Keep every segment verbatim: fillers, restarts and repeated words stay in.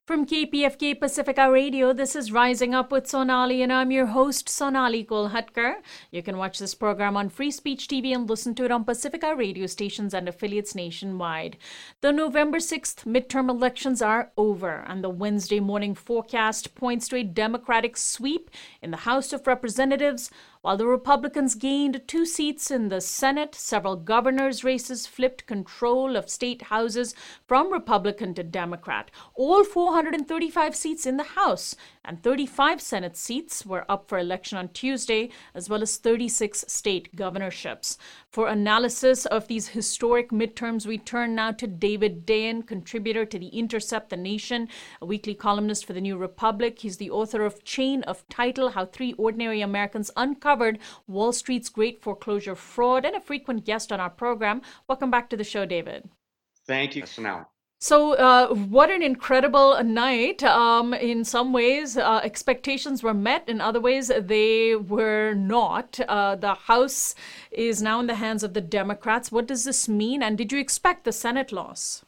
From K P F K Pacifica Radio, this is Rising Up with Sonali, and I'm your host, Sonali Kolhatkar. You can watch this program on Free Speech T V and listen to it on Pacifica radio stations and affiliates nationwide. The November sixth midterm elections are over, and the Wednesday morning forecast points to a Democratic sweep in the House of Representatives. While the Republicans gained two seats in the Senate, several governors' races flipped control of state houses from Republican to Democrat. All four hundred thirty-five seats in the House and thirty-five Senate seats were up for election on Tuesday, as well as thirty-six state governorships. For analysis of these historic midterms, we turn now to David Dayen, contributor to The Intercept, The Nation, a weekly columnist for The New Republic. He's the author of Chain of Title, How Three Ordinary Americans Uncovered Wall Street's Great Foreclosure Fraud, and a frequent guest on our program. Welcome back to the show, David. Thank you, Sonali. So uh, what an incredible night. Um, in some ways, uh, expectations were met. In other ways, they were not. Uh, the House is now in the hands of the Democrats. What does this mean? And did you expect the Senate loss?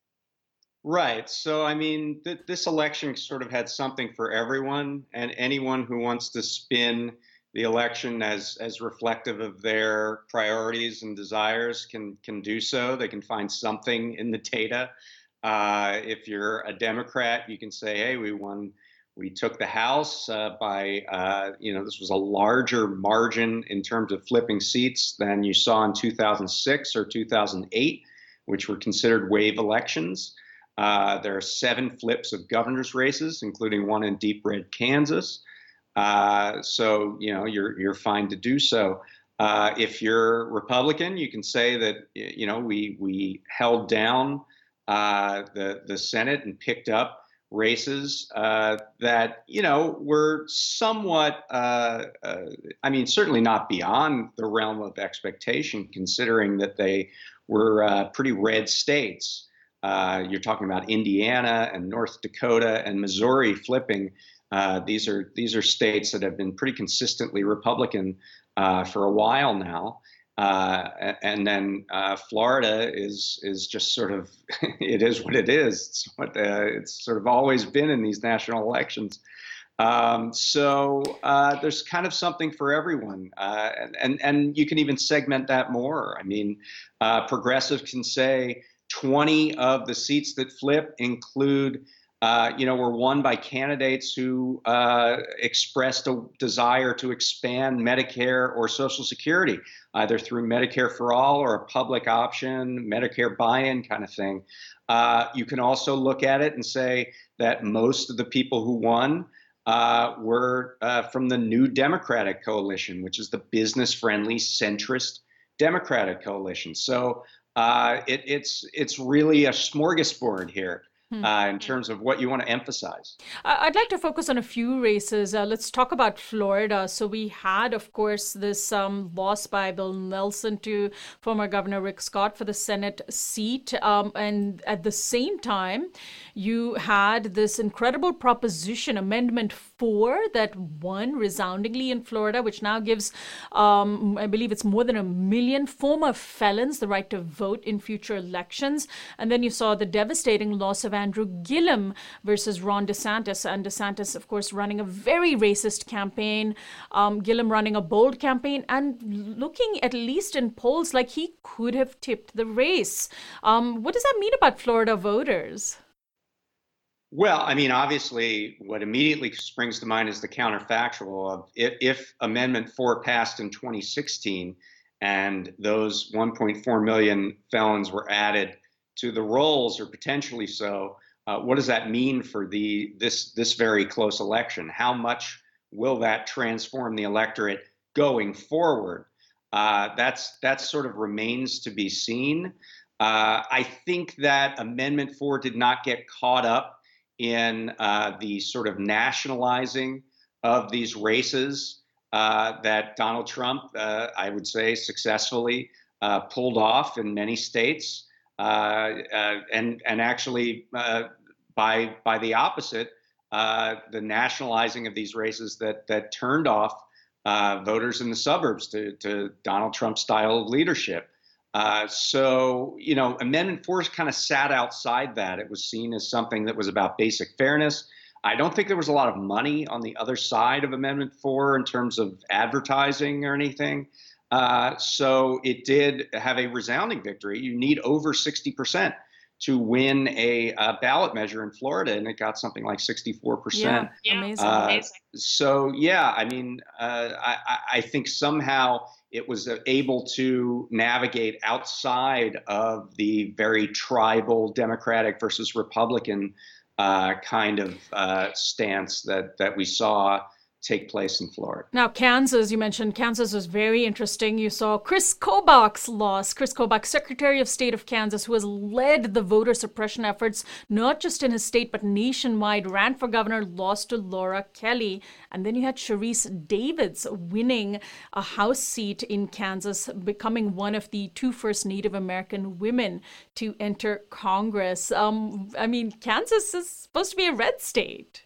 Right. So, I mean, th- this election sort of had something for everyone, and anyone who wants to spin the election as as reflective of their priorities and desires can can do so. They can find something in the data. Uh, if you're a Democrat, you can say, hey, we won, we took the House uh, by, uh, you know, this was a larger margin in terms of flipping seats than you saw in two thousand six or two thousand eight, which were considered wave elections. Uh, there are seven flips of governor's races, including one in deep red Kansas. Uh, so, you know, you're you're fine to do so. Uh, if you're Republican, you can say that, you know, we we held down uh, the the Senate and picked up races uh, that, you know, were somewhat, uh, uh, I mean, certainly not beyond the realm of expectation, considering that they were uh, pretty red states. Uh, you're talking about Indiana and North Dakota and Missouri flipping. Uh, these are these are states that have been pretty consistently Republican uh, for a while now. Uh, and then uh, Florida is is just sort of, it is what it is. It's what uh, it's sort of always been in these national elections. Um, so uh, there's kind of something for everyone. Uh, and, and, and you can even segment that more. I mean, uh, progressives can say twenty of the seats that flip include Uh, you know, were won by candidates who uh, expressed a desire to expand Medicare or Social Security, either through Medicare for All or a public option, Medicare buy-in kind of thing. Uh, you can also look at it and say that most of the people who won uh, were uh, from the New Democratic Coalition, which is the business-friendly, centrist Democratic Coalition. So uh, it, it's it's really a smorgasbord here. Uh, in terms of what you want to emphasize. I'd like to focus on a few races. Uh, let's talk about Florida. So we had, of course, this um, loss by Bill Nelson to former Governor Rick Scott for the Senate seat. Um, and at the same time, you had this incredible proposition, Amendment four, that won resoundingly in Florida, which now gives, um, I believe it's more than a million former felons the right to vote in future elections. And then you saw the devastating loss of Andrew Gillum versus Ron DeSantis. And DeSantis, of course, running a very racist campaign, um, Gillum running a bold campaign, and looking, at least in polls, like he could have tipped the race. Um, what does that mean about Florida voters? Well, I mean, obviously, what immediately springs to mind is the counterfactual of if, if Amendment four passed in twenty sixteen and those one point four million felons were added to the rolls, or potentially so, uh, what does that mean for the this this very close election? How much will that transform the electorate going forward? Uh, that's that sort of remains to be seen. Uh, I think that Amendment four did not get caught up in uh, the sort of nationalizing of these races uh, that Donald Trump, uh, I would say, successfully uh, pulled off in many states, uh, uh, and and actually uh, by by the opposite, uh, the nationalizing of these races that that turned off uh, voters in the suburbs to to Donald Trump's style of leadership. Uh, so, you know, Amendment four kind of sat outside that. It was seen as something that was about basic fairness. I don't think there was a lot of money on the other side of Amendment four in terms of advertising or anything. Uh, so it did have a resounding victory. You need over sixty percent to win a, a ballot measure in Florida, and it got something like sixty-four percent. Yeah, amazing. Uh, amazing. So, yeah, I mean, uh, I, I think somehow it was able to navigate outside of the very tribal Democratic versus Republican uh, kind of uh, stance that that we saw take place in Florida. Now, Kansas, you mentioned Kansas was very interesting. You saw Chris Kobach's loss. Chris Kobach, Secretary of State of Kansas, who has led the voter suppression efforts, not just in his state, but nationwide, ran for governor, lost to Laura Kelly. And then you had Sharice Davids winning a House seat in Kansas, becoming one of the two first Native American women to enter Congress. Um, I mean, Kansas is supposed to be a red state.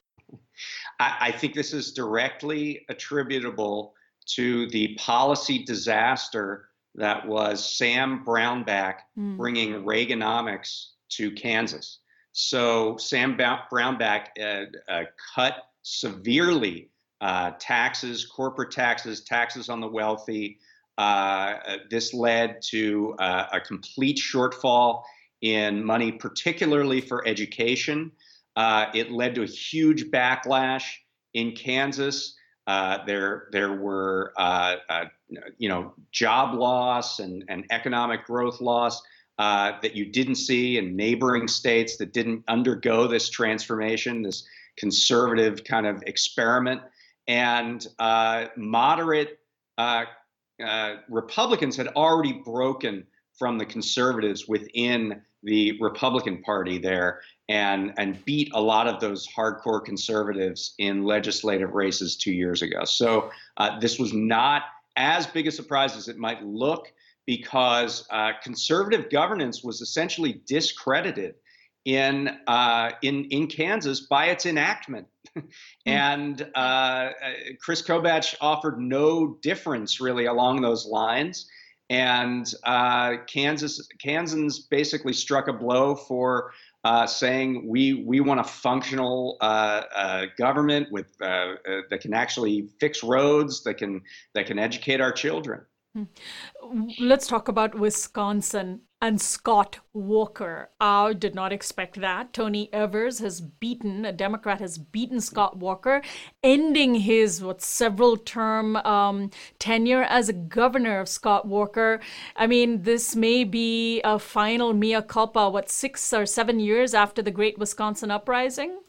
I think this is directly attributable to the policy disaster that was Sam Brownback mm. bringing Reaganomics to Kansas. So Sam Brownback uh, uh, cut severely uh, taxes, corporate taxes, taxes on the wealthy. Uh, this led to uh, a complete shortfall in money, particularly for education. Uh, it led to a huge backlash in Kansas. Uh, there, there were, uh, uh, you know, job loss and, and economic growth loss uh, that you didn't see in neighboring states that didn't undergo this transformation, this conservative kind of experiment. And uh, moderate uh, uh, Republicans had already broken from the conservatives within the Republican Party there, and and beat a lot of those hardcore conservatives in legislative races two years ago. So uh, this was not as big a surprise as it might look, because uh, conservative governance was essentially discredited in uh, in in Kansas by its enactment. And uh, Chris Kobach offered no difference really along those lines. And uh, Kansas, Kansans basically struck a blow for uh, saying we we want a functional uh, uh, government with uh, uh, that can actually fix roads, that can that can educate our children. Let's talk about Wisconsin and Scott Walker. I did not expect that. Tony Evers has beaten, a Democrat has beaten Scott Walker, ending his what several term um, tenure as a governor of Scott Walker. I mean, this may be a final mea culpa, what, six or seven years after the Great Wisconsin Uprising?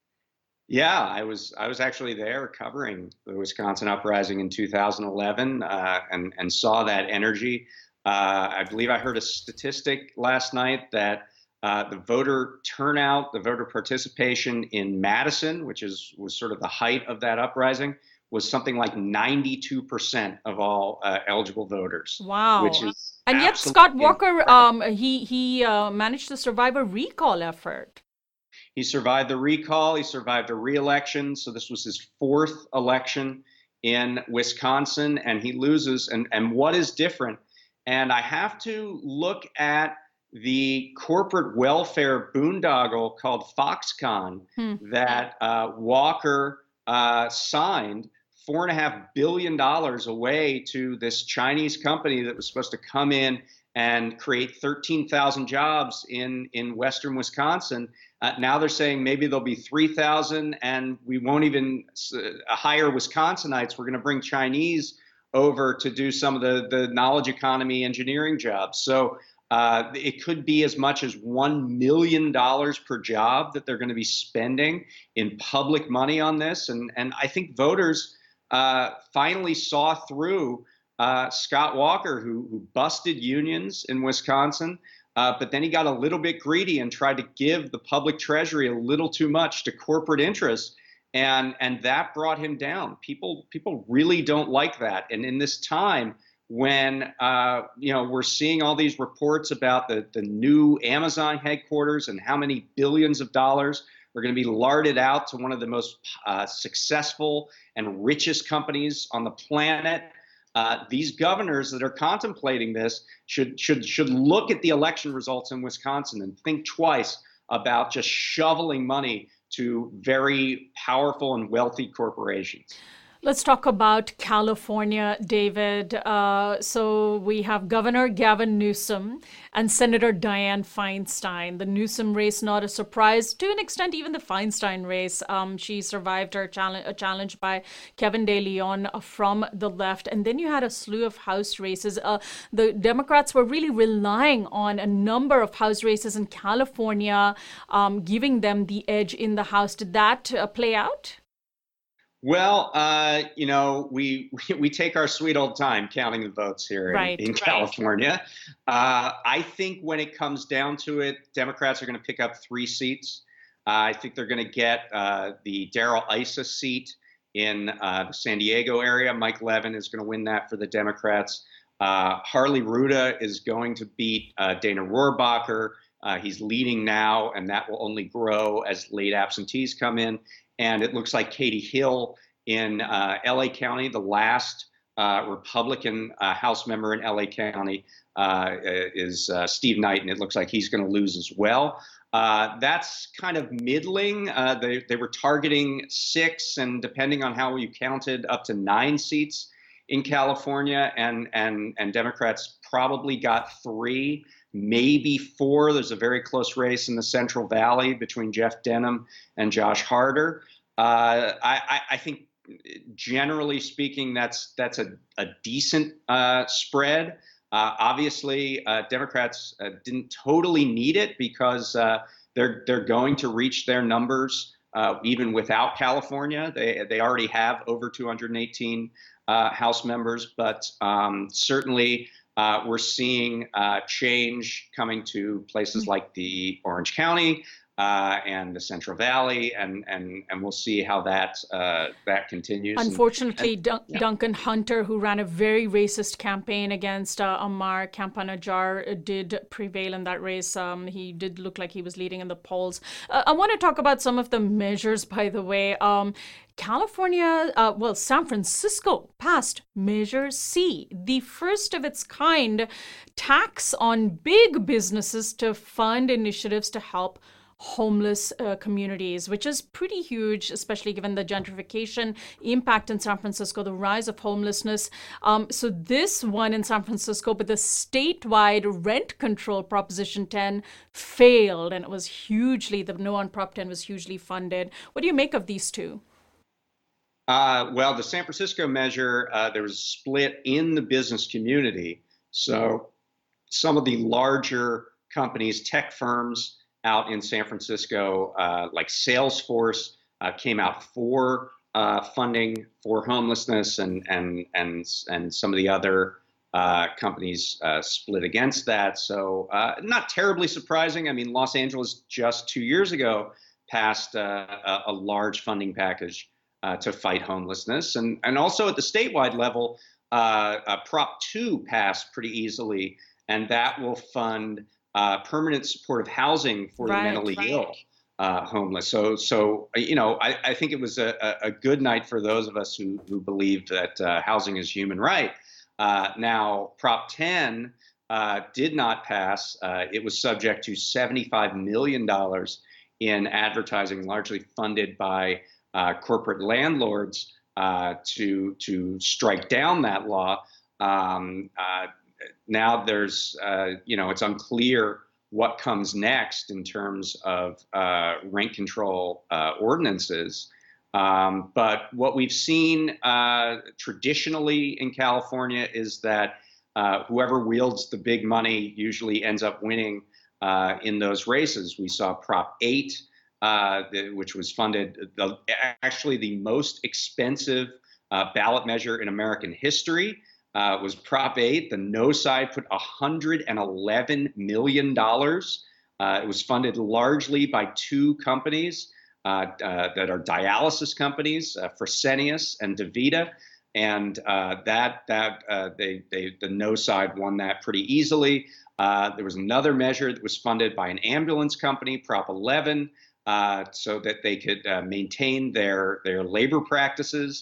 Yeah, I was I was actually there covering the Wisconsin Uprising in two thousand eleven uh, and, and saw that energy. Uh, I believe I heard a statistic last night that uh, the voter turnout, the voter participation in Madison, which is was sort of the height of that uprising, was something like ninety-two percent of all uh, eligible voters. Wow. Which is and yet Scott Walker, um, he, he uh, managed to survive a recall effort. He survived the recall. He survived a re-election. So this was his fourth election in Wisconsin, and he loses. And, and what is different? And I have to look at the corporate welfare boondoggle called Foxconn hmm. that uh, Walker uh, signed four and a half billion dollars away to this Chinese company that was supposed to come in and create thirteen thousand jobs in, in Western Wisconsin. Uh, now they're saying maybe there'll be three thousand, and we won't even uh, hire Wisconsinites. We're going to bring Chinese over to do some of the, the knowledge economy engineering jobs. So uh, it could be as much as one million dollars per job that they're going to be spending in public money on this. And, and I think voters uh, finally saw through uh, Scott Walker, who, who busted unions in Wisconsin. Uh, but then he got a little bit greedy and tried to give the public treasury a little too much to corporate interests. And, and that brought him down. People, people really don't like that. And in this time when, uh, you know, we're seeing all these reports about the, the new Amazon headquarters and how many billions of dollars are going to be larded out to one of the most uh, successful and richest companies on the planet. Uh, these governors that are contemplating this should should should look at the election results in Wisconsin and think twice about just shoveling money to very powerful and wealthy corporations. Let's talk about California, David. Uh, so we have Governor Gavin Newsom and Senator Dianne Feinstein. The Newsom race, not a surprise. To an extent, even the Feinstein race. Um, she survived her challenge, a challenge by Kevin De Leon from the left. And then you had a slew of House races. Uh, the Democrats were really relying on a number of House races in California, um, giving them the edge in the House. Did that uh, play out? Well, uh, you know, we, we we take our sweet old time counting the votes here in, Right, in right. California. Uh, I think when it comes down to it, Democrats are going to pick up three seats. Uh, I think they're going to get uh, the Darrell Issa seat in uh, the San Diego area. Mike Levin is going to win that for the Democrats. Uh, Harley Ruda is going to beat uh, Dana Rohrabacher. Uh, he's leading now, and that will only grow as late absentees come in. And it looks like Katie Hill in uh, L A County, the last uh, Republican uh, House member in L A County, uh, is uh, Steve Knight, and it looks like he's going to lose as well. Uh, that's kind of middling. Uh, they, they were targeting six, and depending on how you counted, up to nine seats in California, and and and Democrats probably got three, maybe four. There's a very close race in the Central Valley between Jeff Denham and Josh Harder. Uh, I, I think, generally speaking, that's that's a, a decent uh, spread. Uh, obviously, uh, Democrats uh, didn't totally need it because uh, they're they're going to reach their numbers uh, even without California. They they already have over two hundred eighteen uh, House members, but um, certainly. Uh, we're seeing uh, change coming to places like the Orange County uh, and the Central Valley, and and and we'll see how that uh, that continues. Unfortunately, And, Dun- yeah. Duncan Hunter, who ran a very racist campaign against uh, Amar Kampanajar, did prevail in that race. Um, he did look like he was leading in the polls. Uh, I want to talk about some of the measures, by the way. Um, California, uh, well, San Francisco passed Measure C, the first of its kind tax on big businesses to fund initiatives to help homeless uh, communities, which is pretty huge, especially given the gentrification impact in San Francisco, the rise of homelessness. Um, so this one in San Francisco, but the statewide rent control Proposition ten failed, and it was hugely, the no on Prop ten was hugely funded. What do you make of these two? Uh, well, the San Francisco measure, uh, there was a split in the business community. So some of the larger companies, tech firms out in San Francisco, uh, like Salesforce, uh, came out for uh, funding for homelessness, and and and and some of the other uh, companies uh, split against that. So uh, not terribly surprising. I mean, Los Angeles just two years ago passed uh, a, a large funding package Uh, to fight homelessness. And, and also at the statewide level, uh, uh, Prop two passed pretty easily, and that will fund uh, permanent supportive housing for Right, the mentally right. ill uh, homeless. So, so you know, I, I think it was a, a good night for those of us who, who believe that uh, housing is human right. Uh, now, Prop ten uh, did not pass. Uh, it was subject to seventy-five million dollars in advertising, largely funded by Uh, corporate landlords uh, to to strike down that law. Um, uh, now there's, uh, you know, it's unclear what comes next in terms of uh, rent control uh, ordinances. Um, but what we've seen uh, traditionally in California is that uh, whoever wields the big money usually ends up winning uh, in those races. We saw Prop eight. Uh, the, which was funded, the, actually the most expensive uh, ballot measure in American history, uh, was Prop eight. The no side put one hundred eleven million dollars. Uh, it was funded largely by two companies uh, uh, that are dialysis companies, uh, Fresenius and DaVita. And uh, that that uh, they, they the no side won that pretty easily. Uh, there was another measure that was funded by an ambulance company, Prop eleven. Uh, so that they could uh, maintain their their labor practices.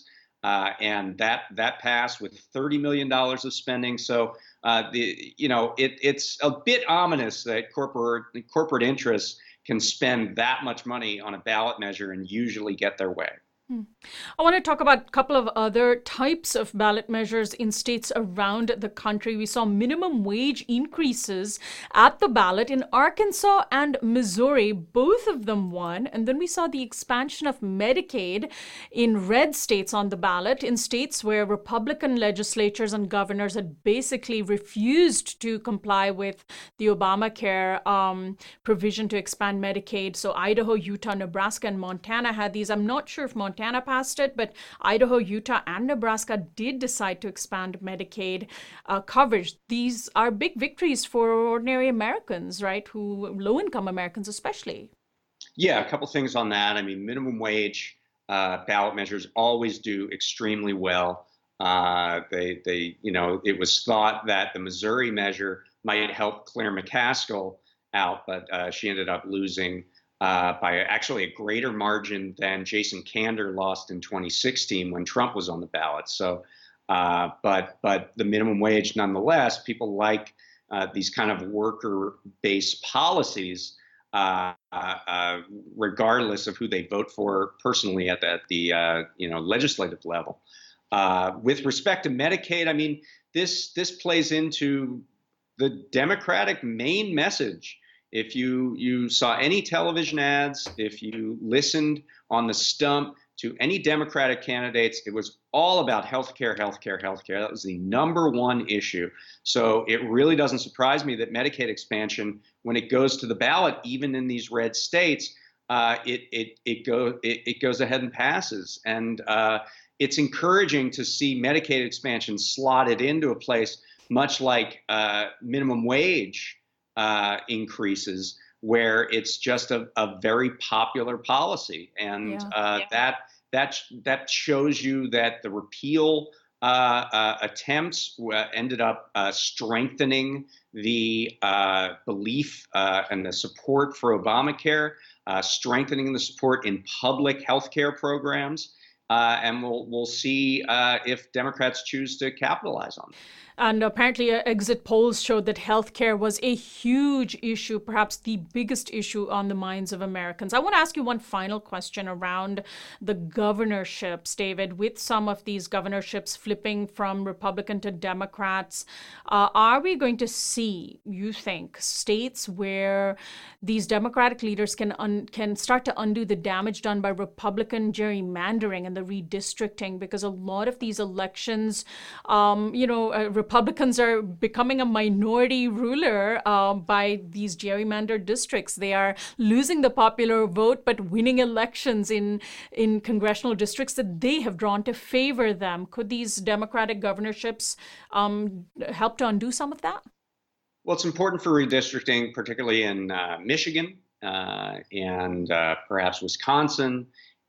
Uh, and that that passed with thirty million dollars of spending. So uh, the you know it, it's a bit ominous that corporate corporate interests can spend that much money on a ballot measure and usually get their way. Hmm. I want to talk about a couple of other types of ballot measures in states around the country. We saw minimum wage increases at the ballot in Arkansas and Missouri. Both of them won. And then we saw the expansion of Medicaid in red states on the ballot, in states where Republican legislatures and governors had basically refused to comply with the Obamacare um, provision to expand Medicaid. So Idaho, Utah, Nebraska, and Montana had these. I'm not sure if Montana Montana passed it, but Idaho, Utah, and Nebraska did decide to expand Medicaid uh, coverage. These are big victories for ordinary Americans, right? Who, low-income Americans especially. Yeah, a couple things on that. I mean, minimum wage uh, ballot measures always do extremely well. Uh, they, they, you know, it was thought that the Missouri measure might help Claire McCaskill out, but uh, she ended up losing Uh, by actually a greater margin than Jason Kander lost in twenty sixteen when Trump was on the ballot. So, uh, but but the minimum wage, nonetheless, people like uh, these kind of worker-based policies, uh, uh, uh, regardless of who they vote for personally at the, at the uh, you know legislative level. Uh, with respect to Medicaid, I mean this this plays into the Democratic main message. If you, you saw any television ads, if you listened on the stump to any Democratic candidates, it was all about healthcare, healthcare, healthcare. That was the number one issue. So it really doesn't surprise me that Medicaid expansion, when it goes to the ballot, even in these red states, uh, it, it, it, go, it, it goes ahead and passes. And uh, it's encouraging to see Medicaid expansion slotted into a place much like uh, minimum wage Uh, increases, where it's just a, a very popular policy, and Yeah. uh, Yeah. that that that shows you that the repeal uh, uh, attempts uh, ended up uh, strengthening the uh, belief uh, and the support for Obamacare, uh, strengthening the support in public health care programs, uh, and we'll we'll see uh, if Democrats choose to capitalize on it. And apparently, uh, exit polls showed that healthcare was a huge issue, perhaps the biggest issue on the minds of Americans. I want to ask you one final question around the governorships, David. With some of these governorships flipping from Republican to Democrats, uh, are we going to see, you think, states where these Democratic leaders can un- can start to undo the damage done by Republican gerrymandering and the redistricting? Because a lot of these elections, um, you know, uh, Republicans are becoming a minority ruler uh, by these gerrymandered districts. They are losing the popular vote, but winning elections in, in congressional districts that they have drawn to favor them. Could these Democratic governorships um, help to undo some of that? Well, it's important for redistricting, particularly in uh, Michigan uh, and uh, perhaps Wisconsin,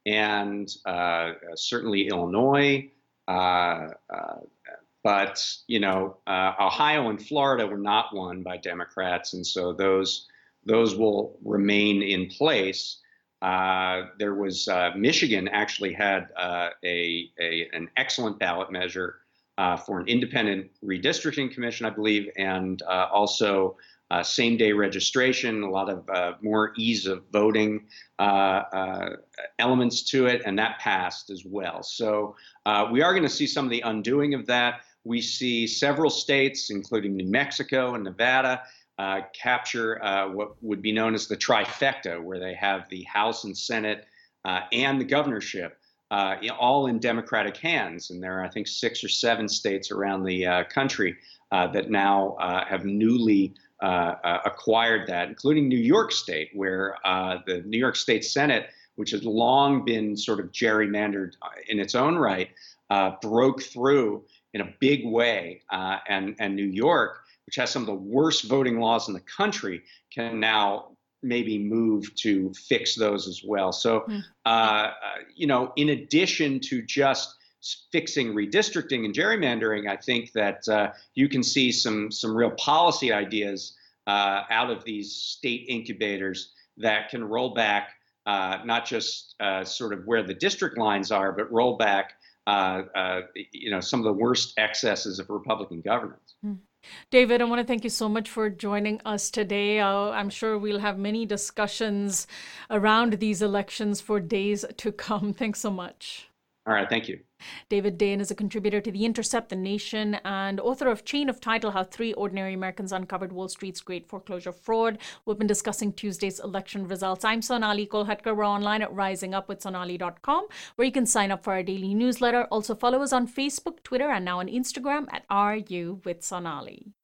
and uh, certainly Illinois. Uh, uh, But, you know, uh, Ohio and Florida were not won by Democrats, and so those those will remain in place. Uh, there was uh, Michigan actually had uh, a, a an excellent ballot measure uh, for an independent redistricting commission, I believe, and uh, also uh, same-day registration, a lot of uh, more ease of voting uh, uh, elements to it, and that passed as well. So uh, we are going to see some of the undoing of that. We see several states, including New Mexico and Nevada, uh, capture uh, what would be known as the trifecta, where they have the House and Senate uh, and the governorship, uh, all in Democratic hands. And there are, I think, six or seven states around the uh, country uh, that now uh, have newly uh, uh, acquired that, including New York State, where uh, the New York State Senate, which has long been sort of gerrymandered in its own right, uh, broke through in a big way, uh, and, and New York, which has some of the worst voting laws in the country, can now maybe move to fix those as well. So, mm. uh, you know, in addition to just fixing redistricting and gerrymandering, I think that uh, you can see some some real policy ideas uh, out of these state incubators that can roll back uh, not just uh, sort of where the district lines are, but roll back uh, uh, you know, some of the worst excesses of Republican governance. Mm. David, I want to thank you so much for joining us today. Uh, I'm sure we'll have many discussions around these elections for days to come. Thanks so much. All right, thank you. David Dayen is a contributor to The Intercept, The Nation, and author of Chain of Title, How Three Ordinary Americans Uncovered Wall Street's Great Foreclosure Fraud. We've been discussing Tuesday's election results. I'm Sonali Kolhatkar. We're online at rising up with sonali dot com, where you can sign up for our daily newsletter. Also follow us on Facebook, Twitter, and now on Instagram at R U with Sonali.